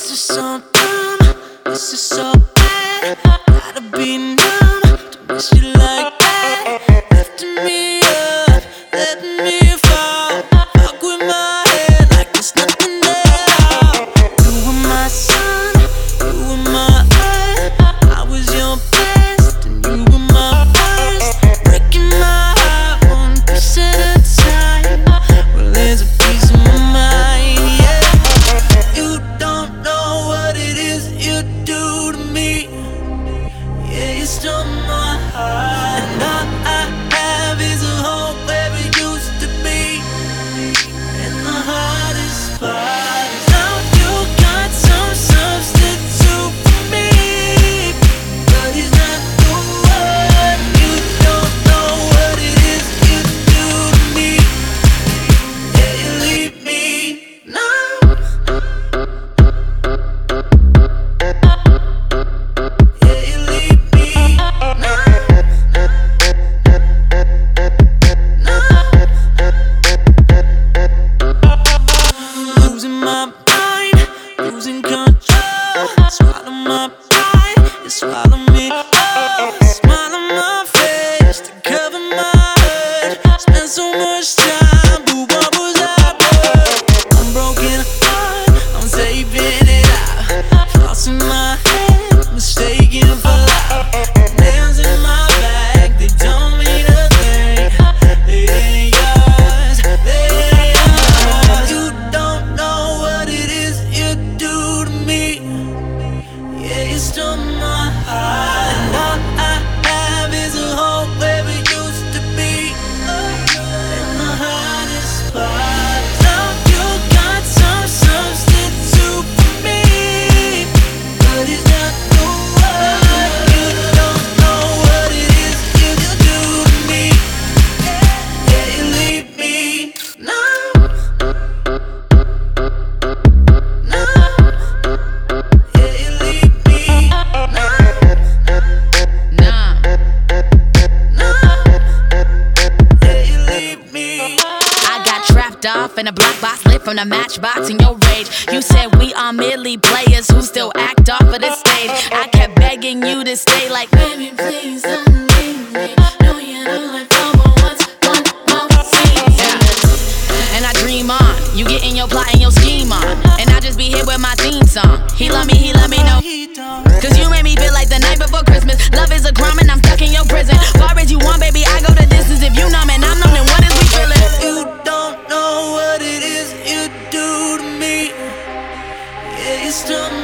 This is so dumb, this is so bad. Gotta be numb to miss you like that. Lifting me up, letting me fall. Fuck with my head like it's nothing at all. You were my sun, you were my earth. I was your best and you were my worst. Breaking my heart one piece at a time. Well, there's a piece of my mind, yeah. You don't know what it is you do to me. Yeah, you stole my heart, and all I have is a hope where it used to be. And the hardest part is now you got some substitute for me, but he's not the one. You don't know what it is you do to me. Yeah, you leave me numb. Yeah, you leave me numb. Losing my mind, losing control. Swallow my pride, you swallow me whole. Smile on my face to cover my hurt. Spent so much time, but what was I worth? I'm broken heart, I'm saving it out. Thoughts in my head, mistaken for love. Nails in my back, they don't mean a thing. They ain't yours, they ain't yours. You don't know what it is you do to me. Yeah, you stole my heart, and all I have is a hope where it used to be. And the hardest part is now you got some substitute for me, but it's not the one. You don't know what it is you do to me. Yeah, you leave me numb. Yeah, you leave me numb. Yeah, you leave me. I got trapped off in a black box lit from the matchbox in your rage. You said we are merely players who still act off of the stage. I kept begging you to stay, like, baby, please don't leave me. No, you don't like four once, one more scene. Yeah. And I dream on, you get in your plot and your scheme on, and I just be here with my theme song. He love me, no. He don't. Cause you made me feel like the night before Christmas. Love is a crime and I'm stuck in your prison. Far as you want, baby, I go the distance. If you numb and I'm numb, then what is we feeling? You don't know what it is you do to me. Yeah, you stole